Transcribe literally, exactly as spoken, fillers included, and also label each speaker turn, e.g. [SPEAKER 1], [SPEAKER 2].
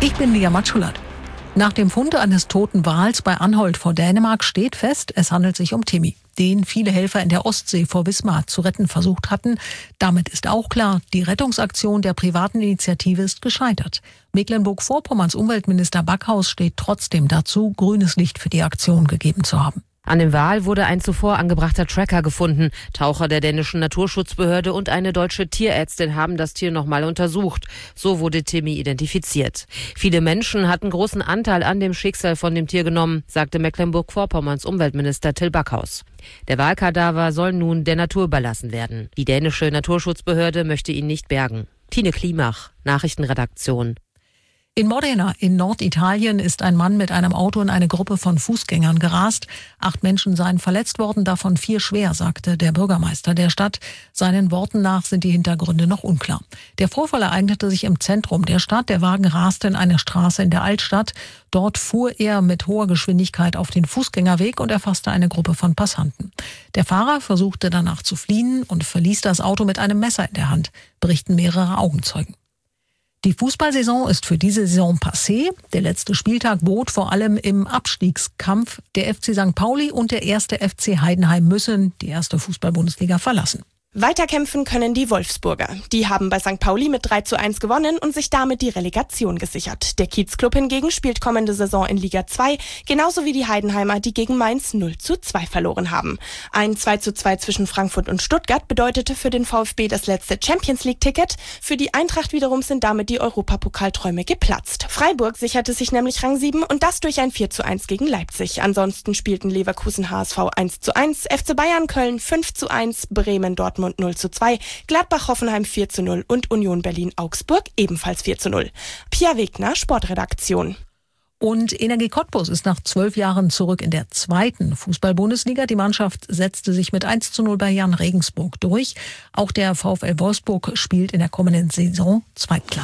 [SPEAKER 1] Ich bin Lia Matschulat. Nach dem Fund eines toten Wals bei Anholt vor Dänemark steht fest, es handelt sich um Timmy, den viele Helfer in der Ostsee vor Wismar zu retten versucht hatten. Damit ist auch klar, die Rettungsaktion der privaten Initiative ist gescheitert. Mecklenburg-Vorpommerns Umweltminister Backhaus steht trotzdem dazu, grünes Licht für die Aktion gegeben zu haben.
[SPEAKER 2] An dem Wal wurde ein zuvor angebrachter Tracker gefunden. Taucher der dänischen Naturschutzbehörde und eine deutsche Tierärztin haben das Tier nochmal untersucht. So wurde Timmy identifiziert. Viele Menschen hatten großen Anteil an dem Schicksal von dem Tier genommen, sagte Mecklenburg-Vorpommerns Umweltminister Till Backhaus. Der Walkadaver soll nun der Natur überlassen werden. Die dänische Naturschutzbehörde möchte ihn nicht bergen. Tine Klimach, Nachrichtenredaktion.
[SPEAKER 1] In Modena in Norditalien ist ein Mann mit einem Auto in eine Gruppe von Fußgängern gerast. Acht Menschen seien verletzt worden, davon vier schwer, sagte der Bürgermeister der Stadt. Seinen Worten nach sind die Hintergründe noch unklar. Der Vorfall ereignete sich im Zentrum der Stadt. Der Wagen raste in eine Straße in der Altstadt. Dort fuhr er mit hoher Geschwindigkeit auf den Fußgängerweg und erfasste eine Gruppe von Passanten. Der Fahrer versuchte danach zu fliehen und verließ das Auto mit einem Messer in der Hand, berichten mehrere Augenzeugen. Die Fußballsaison ist für diese Saison passé. Der letzte Spieltag bot vor allem im Abstiegskampf. Der F C Sankt Pauli und der erste F C Heidenheim müssen die erste Fußball-Bundesliga verlassen.
[SPEAKER 3] Weiterkämpfen können die Wolfsburger. Die haben bei Sankt Pauli mit drei zu eins gewonnen und sich damit die Relegation gesichert. Der Kiezclub hingegen spielt kommende Saison in Liga zwei, genauso wie die Heidenheimer, die gegen Mainz null zu zwei verloren haben. Ein zwei zu zwei zwischen Frankfurt und Stuttgart bedeutete für den VfB das letzte Champions-League-Ticket. Für die Eintracht wiederum sind damit die Europapokalträume geplatzt. Freiburg sicherte sich nämlich Rang sieben und das durch ein vier zu eins gegen Leipzig. Ansonsten spielten Leverkusen H S V eins zu eins, F C Bayern Köln fünf zu eins, Bremen Dortmund null zu zwei, Gladbach-Hoffenheim vier zu null und Union Berlin-Augsburg ebenfalls vier zu null. Pia Wegner, Sportredaktion.
[SPEAKER 1] Und Energie Cottbus ist nach zwölf Jahren zurück in der zweiten Fußball-Bundesliga. Die Mannschaft setzte sich mit eins zu null bei Jan Regensburg durch. Auch der VfL Wolfsburg spielt in der kommenden Saison Zweitklasse.